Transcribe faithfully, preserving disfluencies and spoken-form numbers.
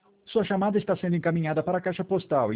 Sua chamada está sendo encaminhada para a caixa postal